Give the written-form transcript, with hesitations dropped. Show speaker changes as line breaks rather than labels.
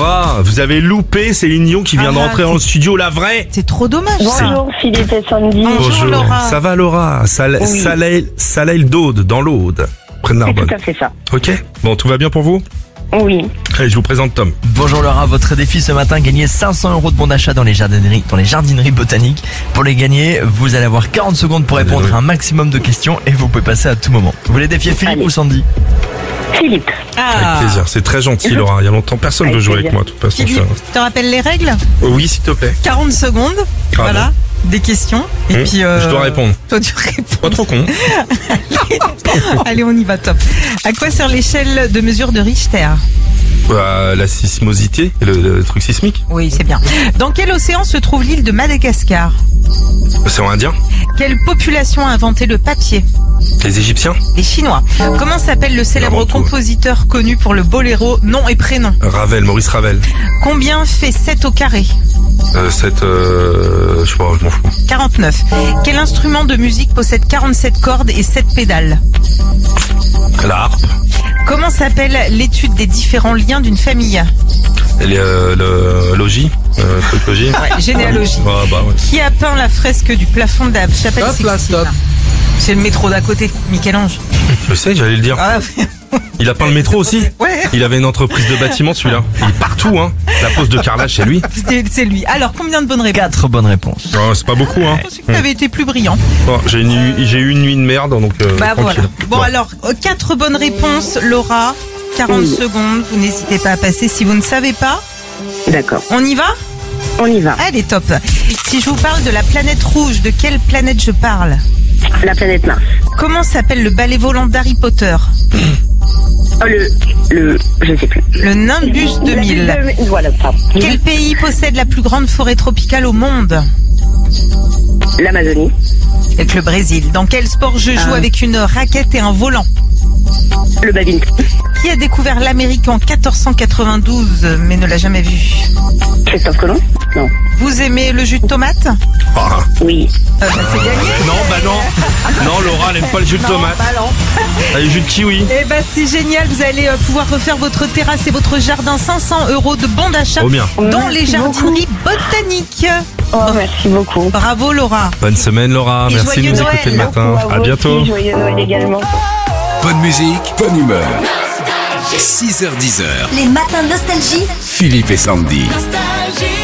Laura, vous avez loupé Céline Dion qui vient de rentrer dans le studio, la vraie.
C'est trop dommage.
Bonjour Philippe et Sandy.
Bonjour, Laura.
Ça va Laura? Salail d'Aude, dans l'Aude, près de
C'est
Narbonne.
tout à fait ça.
Ok, bon, tout va bien pour vous?
Oui.
Allez, je vous présente Tom.
Bonjour Laura, votre défi ce matin, gagner 500 € de bon d'achat dans les jardineries botaniques. Pour les gagner, vous allez avoir 40 secondes pour répondre à un maximum de questions et vous pouvez passer à tout moment. Vous voulez défier Philippe
Allez.
ou Sandy?
Philippe.
Avec plaisir, c'est très gentil Laura. Il y a longtemps, personne ne veut
Avec
jouer avec
plaisir.
moi, de toute façon.
Philippe, tu te rappelles les règles?
Oui, s'il te plaît.
40 secondes. Voilà. Des questions. Et puis.
Je dois répondre.
Toi, tu réponds.
Pas trop con.
Allez, on y va, top. À quoi sert l'échelle de mesure de Richter?
La sismosité, le truc sismique.
Oui, c'est bien. Dans quel océan se trouve l'île de Madagascar?
C'est en indien.
Quelle population a inventé le papier?
Les Égyptiens.
Les Chinois. Comment s'appelle le célèbre
Avant tout.
compositeur connu pour le boléro nom et prénom?
Ravel, Maurice Ravel.
Combien fait 7 au carré?
Je sais pas, je m'en fous.
49. Quel instrument de musique possède 47 cordes et 7 pédales?
La harpe.
Comment s'appelle l'étude des différents liens d'une famille?
Le logis. Truc logis.
Ouais, généalogie.
Ah, bah ouais.
Qui a peint la fresque du plafond de la chapelle
Stop, là,
Sixtine?
stop.
C'est le métro d'à côté, Michel-Ange.
Je sais, j'allais le dire.
Ah,
Il a peint le métro aussi.
ouais,
Il avait une entreprise de bâtiment celui-là. Il est partout, hein. La pose de carrelage, c'est lui.
c'est lui. Alors, combien de bonnes réponses?
4 bonnes réponses.
Oh, c'est pas beaucoup, hein.
Je pensais que tu avais été plus brillant.
Bon, j'ai eu une nuit de merde, donc
Bah voilà.
tranquille.
Bon, alors, 4 bonnes réponses, Laura. 40 secondes, vous n'hésitez pas à passer si vous ne savez pas.
D'accord.
On y va?
On y va.
Allez, top. Si je vous parle de la planète rouge, de quelle planète je parle?
La planète Mars.
Comment s'appelle le balai volant d'Harry Potter?
Oh, je sais plus.
Le Nimbus 2000.
Voilà, pardon.
Quel pays possède la plus grande forêt tropicale au monde?
L'Amazonie.
Avec le Brésil. Dans quel sport je joue avec une raquette et un volant?
Le badminton.
Qui a découvert l'Amérique en 1492 mais ne l'a jamais vu?
Christophe Colomb. Non.
Vous aimez le jus de tomate?
Ah.
Oui.
Bah, c'est gagné.
Non, bah non. Non, Laura, elle aime pas le jus de tomate.
Bah non.
Elle a le jus de kiwi.
Eh ben c'est génial, vous allez pouvoir refaire votre terrasse et votre jardin. 500 € de bon d'achat
Oh bien.
dans les
Merci
jardineries botaniques.
Oh, merci beaucoup.
Bravo Laura.
Bonne semaine, Laura.
Et
Merci de
joyeux
nous écouter le
Noël.
matin.
À
À
vous
bientôt.
aussi, joyeux Noël également.
Bonne musique, bonne humeur. 6h-10h,
Les matins de nostalgie.
Philippe et Sandy.
Nostalgie.